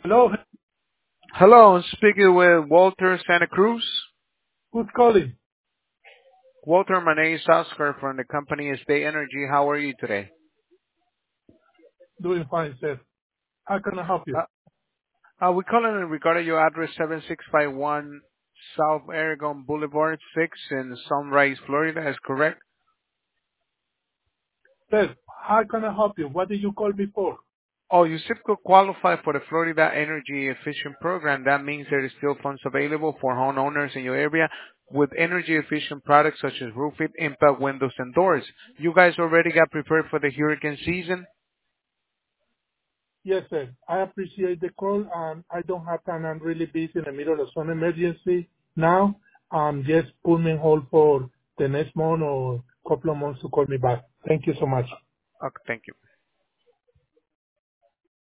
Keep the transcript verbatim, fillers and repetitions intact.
Hello, Hello, I'm speaking with Walter Santa Cruz. who's calling? Walter, my name is Oscar from the company Estate Energy. How are you today? Doing fine, sir. How can I help you? Uh, uh, we calling in regarding your address seven six five one South Aragon Boulevard six in Sunrise, Florida. Is correct? Sir, how can I help you? What did you call me for? Oh, you still could qualify for the Florida Energy Efficient Program. That means there is still funds available for homeowners in your area with energy efficient products such as roofing, impact windows, and doors. You guys already got prepared for the hurricane season? Yes, sir. I appreciate the call. Um, I don't have time. I'm really busy in the middle of some emergency now. Um, just put me on hold for the next month or couple of months to call me back. Thank you so much. Okay, thank you.